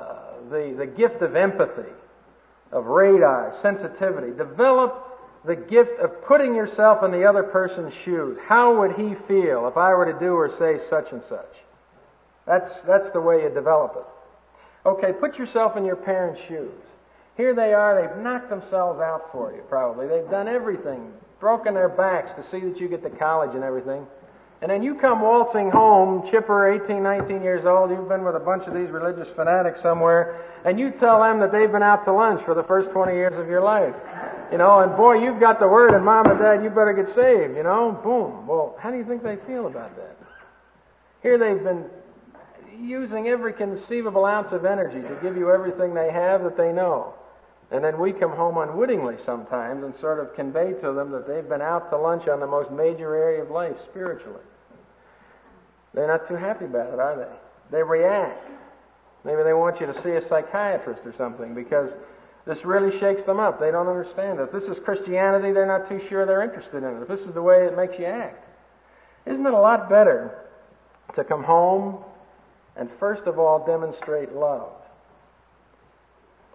the gift of empathy, of radar, sensitivity, develop the gift of putting yourself in the other person's shoes. How would he feel if I were to do or say such and such? That's the way you develop it. Okay, put yourself in your parents' shoes. Here they are, they've knocked themselves out for you, probably. They've done everything, broken their backs to see that you get to college and everything. And then you come waltzing home, chipper, 18, 19 years old, you've been with a bunch of these religious fanatics somewhere, and you tell them that they've been out to lunch for the first 20 years of your life. And boy, you've got the word, and Mom and Dad, you better get saved, boom. Well, how do you think they feel about that? Here they've been using every conceivable ounce of energy to give you everything they have that they know. And then we come home unwittingly sometimes and sort of convey to them that they've been out to lunch on the most major area of life spiritually. They're not too happy about it, are they? They react. Maybe they want you to see a psychiatrist or something because this really shakes them up. They don't understand it. If this is Christianity, they're not too sure they're interested in it. If this is the way it makes you act. Isn't it a lot better to come home and first of all demonstrate love?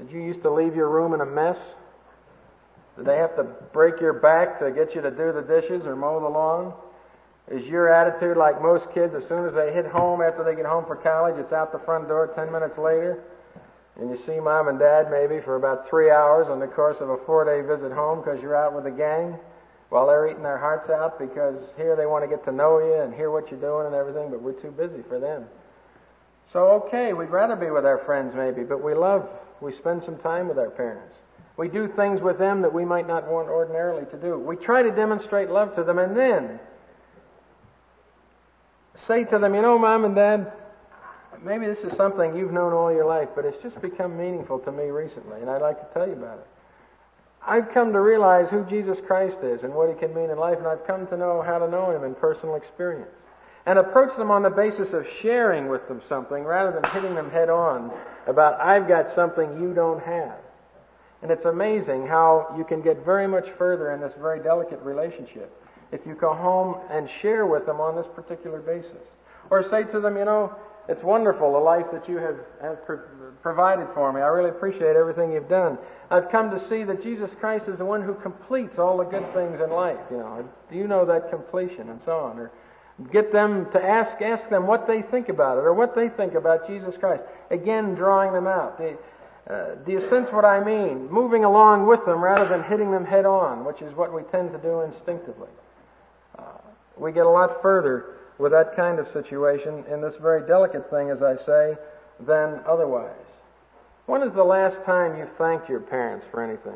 Did you used to leave your room in a mess? Did they have to break your back to get you to do the dishes or mow the lawn? Is your attitude like most kids? As soon as they hit home after they get home for college, it's out the front door 10 minutes later, and you see Mom and Dad maybe for about 3 hours in the course of a 4-day visit home because you're out with the gang while they're eating their hearts out because here they want to get to know you and hear what you're doing and everything, but we're too busy for them. So okay, we'd rather be with our friends maybe, but we spend some time with our parents. We do things with them that we might not want ordinarily to do. We try to demonstrate love to them and then say to them, Mom and Dad, maybe this is something you've known all your life, but it's just become meaningful to me recently, and I'd like to tell you about it. I've come to realize who Jesus Christ is and what He can mean in life, and I've come to know how to know Him in personal experience. And approach them on the basis of sharing with them something rather than hitting them head on about, I've got something you don't have. And it's amazing how you can get very much further in this very delicate relationship if you go home and share with them on this particular basis. Or say to them, it's wonderful, the life that you have provided for me. I really appreciate everything you've done. I've come to see that Jesus Christ is the one who completes all the good things in life. Do you know that completion? And so on. Or get them to ask them what they think about it or what they think about Jesus Christ. Again, drawing them out. Do you sense what I mean? Moving along with them rather than hitting them head on, which is what we tend to do instinctively. We get a lot further with that kind of situation in this very delicate thing, as I say, than otherwise. When is the last time you thanked your parents for anything?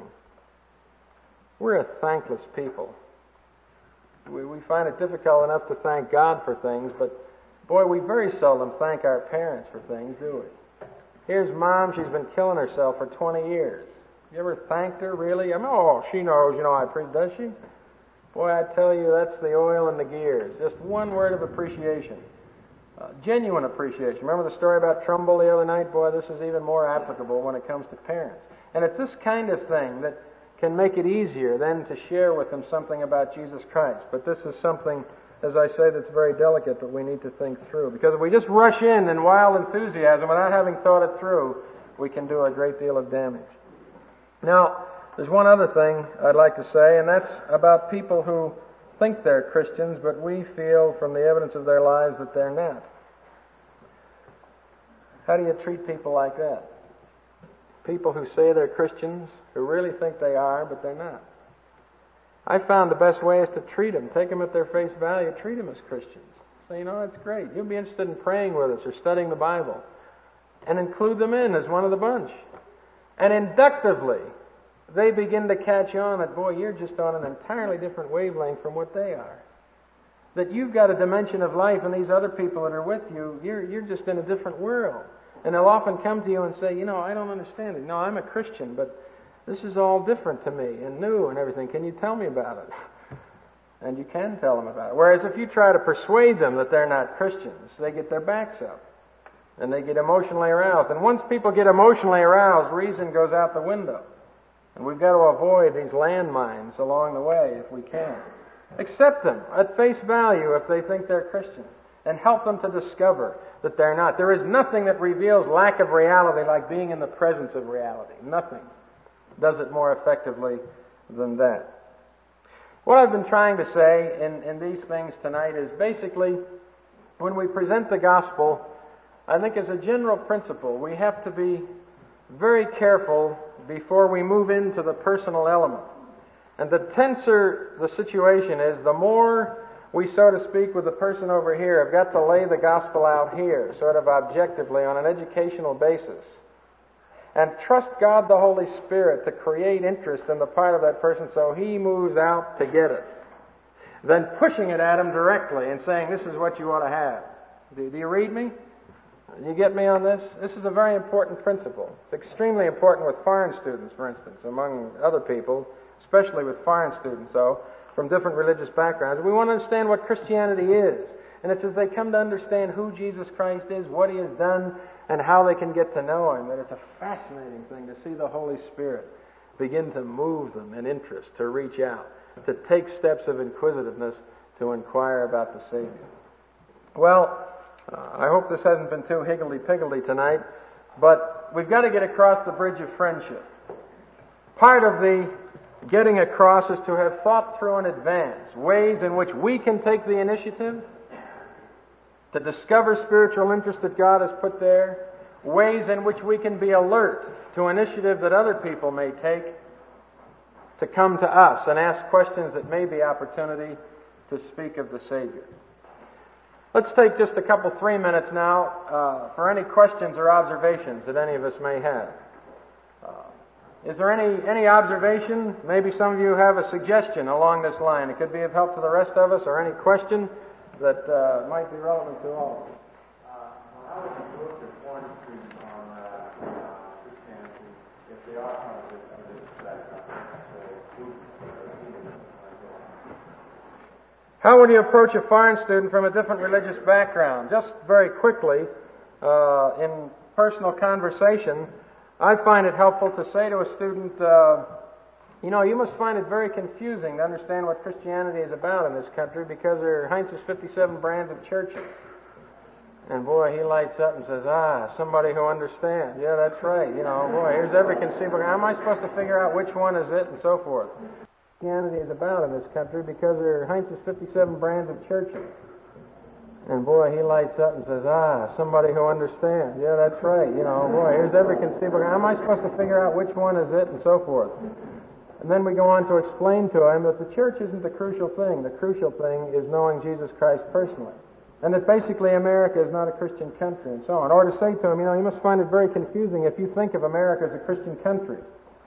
We're a thankless people. We find it difficult enough to thank God for things, but boy, we very seldom thank our parents for things, do we? Here's Mom, she's been killing herself for 20 years. You ever thanked her, really? She knows, does she? Boy, I tell you, that's the oil in the gears. Just one word of appreciation. Genuine appreciation. Remember the story about Trumbull the other night? Boy, this is even more applicable when it comes to parents. And it's this kind of thing that can make it easier then to share with them something about Jesus Christ. But this is something, as I say, that's very delicate that we need to think through. Because if we just rush in wild enthusiasm without having thought it through, we can do a great deal of damage. Now, there's one other thing I'd like to say, and that's about people who think they're Christians, but we feel from the evidence of their lives that they're not. How do you treat people like that? People who say they're Christians, who really think they are, but they're not. I found the best way is to treat them. Take them at their face value. Treat them as Christians. Say, that's great. You'll be interested in praying with us or studying the Bible. And include them in as one of the bunch. And inductively, they begin to catch on that, boy, you're just on an entirely different wavelength from what they are. That you've got a dimension of life, and these other people that are with you, you're just in a different world. And they'll often come to you and say, I don't understand it. No, I'm a Christian, but this is all different to me and new and everything. Can you tell me about it? And you can tell them about it. Whereas if you try to persuade them that they're not Christians, they get their backs up. And they get emotionally aroused. And once people get emotionally aroused, reason goes out the window. And we've got to avoid these landmines along the way if we can. Accept them at face value if they think they're Christians. And help them to discover that they're not. There is nothing that reveals lack of reality like being in the presence of reality. Nothing does it more effectively than that. What I've been trying to say in these things tonight is basically, when we present the gospel, I think as a general principle, we have to be very careful before we move into the personal element. And the tenser the situation is, the more we, so to speak, with the person over here, have got to lay the gospel out here, sort of objectively, on an educational basis. And trust God the Holy Spirit to create interest in the part of that person so he moves out to get it. Then pushing it at him directly and saying, this is what you ought to have. Do you read me? You get me on this? This is a very important principle. It's extremely important with foreign students, for instance, among other people, especially with foreign students, from different religious backgrounds. We want to understand what Christianity is. And it's as they come to understand who Jesus Christ is, what He has done, and how they can get to know Him, that it's a fascinating thing to see the Holy Spirit begin to move them in interest, to reach out, to take steps of inquisitiveness to inquire about the Savior. Well, I hope this hasn't been too higgledy-piggledy tonight, but we've got to get across the bridge of friendship. Part of the getting across is to have thought through in advance ways in which we can take the initiative to discover spiritual interest that God has put there, ways in which we can be alert to initiative that other people may take to come to us and ask questions that may be opportunity to speak of the Savior. Let's take just a couple, 3 minutes now for any questions or observations that any of us may have. Is there any observation? Maybe some of you have a suggestion along this line. It could be of help to the rest of us, or any question that might be relevant to all of us. How would you look at one student on Christianity if they are part of this background? How would you approach a foreign student from a different religious background? Just very quickly, in personal conversation, I find it helpful to say to a student, you must find it very confusing to understand what Christianity is about in this country because there are Heinz's 57 brands of churches. And boy, he lights up and says, somebody who understands. Yeah, that's right. Boy, here's every conceivable. How am I supposed to figure out which one is it and so forth? Christianity is about in this country because there are Heinz's 57 brands of churches. And boy, he lights up and says, somebody who understands. Yeah, that's right. Boy, here's every conceivable. How am I supposed to figure out which one is it and so forth? And then we go on to explain to him that the church isn't the crucial thing. The crucial thing is knowing Jesus Christ personally. And that basically America is not a Christian country and so on. Or to say to him, you must find it very confusing if you think of America as a Christian country.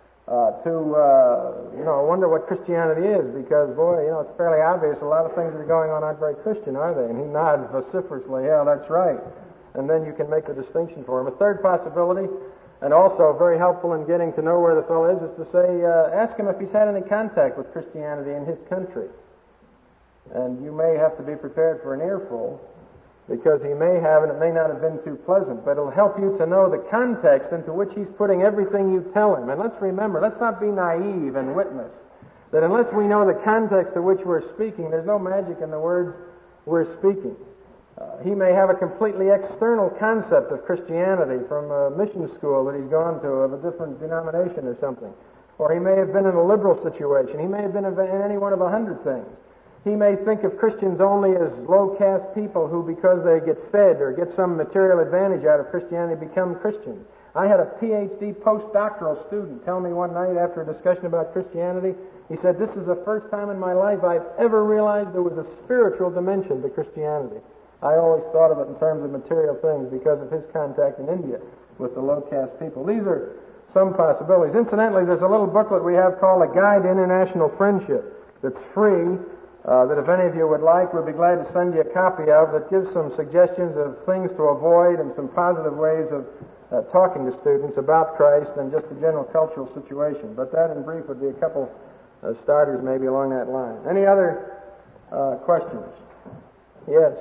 Wonder what Christianity is, because, boy, it's fairly obvious a lot of things that are going on aren't very Christian, are they? And he nods vociferously, yeah, that's right. And then you can make the distinction for him. A third possibility, and also very helpful in getting to know where the fellow is to say, ask him if he's had any contact with Christianity in his country. And you may have to be prepared for an earful, because he may have, and it may not have been too pleasant, but it'll help you to know the context into which he's putting everything you tell him. And let's remember, let's not be naive and witness that unless we know the context to which we're speaking, there's no magic in the words we're speaking. He may have a completely external concept of Christianity from a mission school that he's gone to of a different denomination or something. Or he may have been in a liberal situation. He may have been in any one of 100 things. He may think of Christians only as low-caste people who, because they get fed or get some material advantage out of Christianity, become Christians. I had a PhD postdoctoral student tell me one night after a discussion about Christianity, he said, this is the first time in my life I've ever realized there was a spiritual dimension to Christianity. I always thought of it in terms of material things because of his contact in India with the low-caste people. These are some possibilities. Incidentally, there's a little booklet we have called A Guide to International Friendship that's free. That if any of you would like, we'd be glad to send you a copy of, that gives some suggestions of things to avoid and some positive ways of talking to students about Christ and just the general cultural situation. But that in brief would be a couple starters maybe along that line. Any other questions? Yes?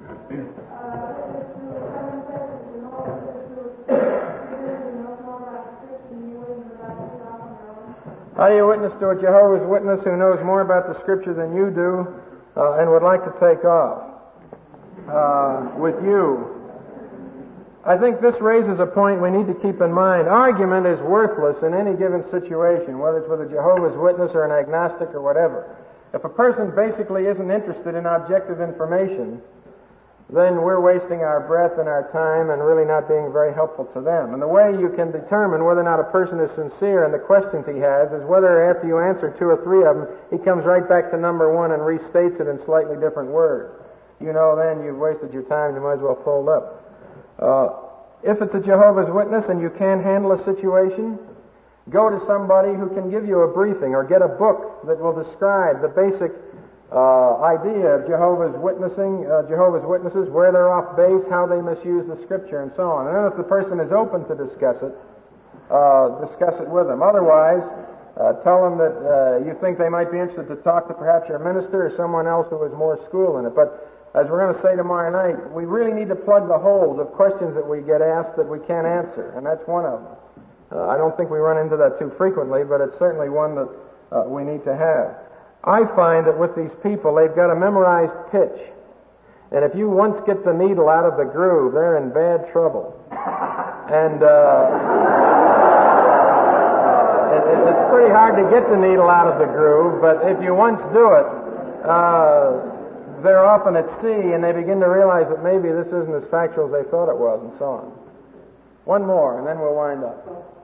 How do you witness to a Jehovah's Witness who knows more about the Scripture than you do and would like to take off with you? I think this raises a point we need to keep in mind. Argument is worthless in any given situation, whether it's with a Jehovah's Witness or an agnostic or whatever. If a person basically isn't interested in objective information, then we're wasting our breath and our time and really not being very helpful to them. And the way you can determine whether or not a person is sincere in the questions he has is whether after you answer 2 or 3 of them, he comes right back to number 1 and restates it in slightly different words. Then you've wasted your time, you might as well fold up. If it's a Jehovah's Witness and you can't handle a situation, go to somebody who can give you a briefing or get a book that will describe the basic idea of Jehovah's Witnesses, where they're off base, how they misuse the Scripture, and so on. And then if the person is open to discuss it with them. Otherwise, tell them that you think they might be interested to talk to perhaps your minister or someone else who is more schooled in it. But as we're going to say tomorrow night, we really need to plug the holes of questions that we get asked that we can't answer, and that's one of them. I don't think we run into that too frequently, but it's certainly one that we need to have. I find that with these people, they've got a memorized pitch. And if you once get the needle out of the groove, they're in bad trouble. And it's pretty hard to get the needle out of the groove, but if you once do it, they're often at sea and they begin to realize that maybe this isn't as factual as they thought it was, and so on. One more, and then we'll wind up.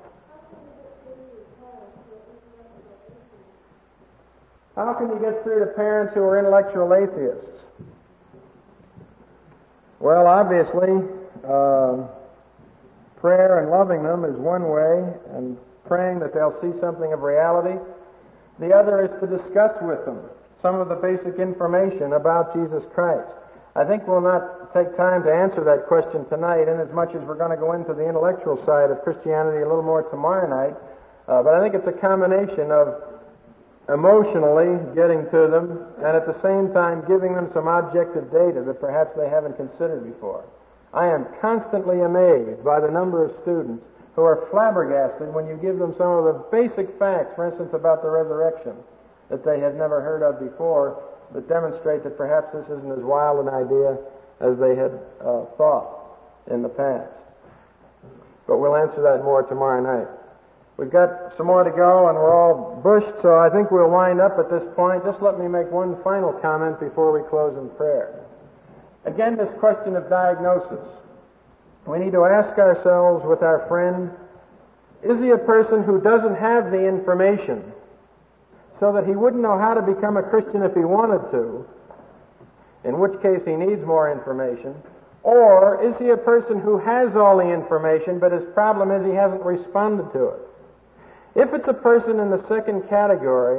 How can you get through to parents who are intellectual atheists? Well, obviously, prayer and loving them is one way, and praying that they'll see something of reality. The other is to discuss with them some of the basic information about Jesus Christ. I think we'll not take time to answer that question tonight, inasmuch as we're going to go into the intellectual side of Christianity a little more tomorrow night. But I think it's a combination of emotionally getting to them and at the same time giving them some objective data that perhaps they haven't considered before. I am constantly amazed by the number of students who are flabbergasted when you give them some of the basic facts, for instance, about the resurrection, that they had never heard of before, that demonstrate that perhaps this isn't as wild an idea as they had thought in the past. But we'll answer that more tomorrow night. We've got some more to go, and we're all bushed, so I think we'll wind up at this point. Just let me make one final comment before we close in prayer. Again, this question of diagnosis. We need to ask ourselves with our friend, is he a person who doesn't have the information so that he wouldn't know how to become a Christian if he wanted to, in which case he needs more information? Or is he a person who has all the information, but his problem is he hasn't responded to it? If it's a person in the second category,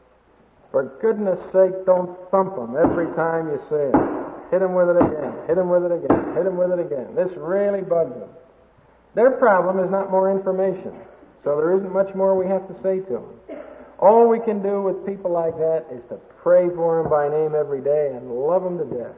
for goodness sake, don't thump him every time you see him. Hit him with it again, hit him with it again, hit him with it again. This really bugs them. Their problem is not more information, so there isn't much more we have to say to them. All we can do with people like that is to pray for them by name every day and love them to death.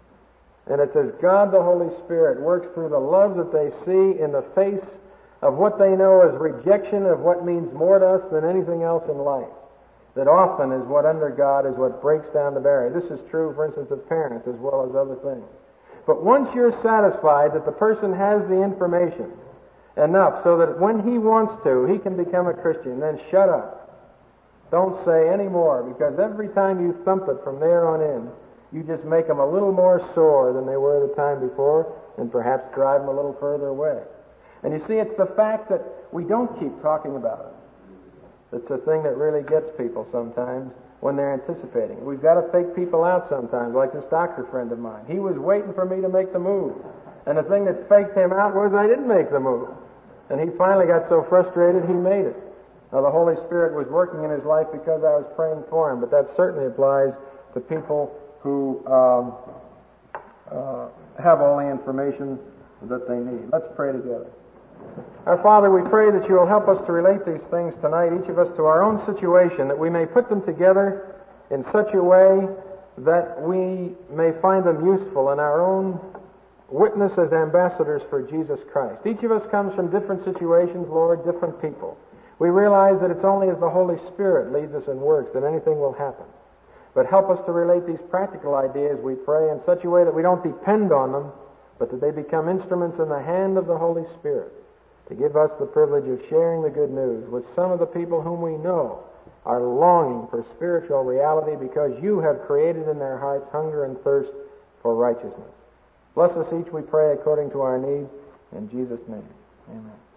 And it's as God the Holy Spirit works through the love that they see in the face of what they know as rejection of what means more to us than anything else in life, that often is what under God is what breaks down the barrier. This is true, for instance, of parents as well as other things. But once you're satisfied that the person has the information enough so that when he wants to, he can become a Christian, then shut up. Don't say any more, because every time you thump it from there on in, you just make them a little more sore than they were the time before, and perhaps drive them a little further away. And you see, it's the fact that we don't keep talking about it that's the thing that really gets people sometimes when they're anticipating it. We've got to fake people out sometimes, like this doctor friend of mine. He was waiting for me to make the move. And the thing that faked him out was I didn't make the move. And he finally got so frustrated he made it. Now, the Holy Spirit was working in his life because I was praying for him, but that certainly applies to people who have all the information that they need. Let's pray together. Our Father, we pray that you will help us to relate these things tonight, each of us to our own situation, that we may put them together in such a way that we may find them useful in our own witness as ambassadors for Jesus Christ. Each of us comes from different situations, Lord, different people. We realize that it's only as the Holy Spirit leads us and works that anything will happen. But help us to relate these practical ideas, we pray, in such a way that we don't depend on them, but that they become instruments in the hand of the Holy Spirit to give us the privilege of sharing the good news with some of the people whom we know are longing for spiritual reality because you have created in their hearts hunger and thirst for righteousness. Bless us each, we pray, according to our need. In Jesus' name, amen.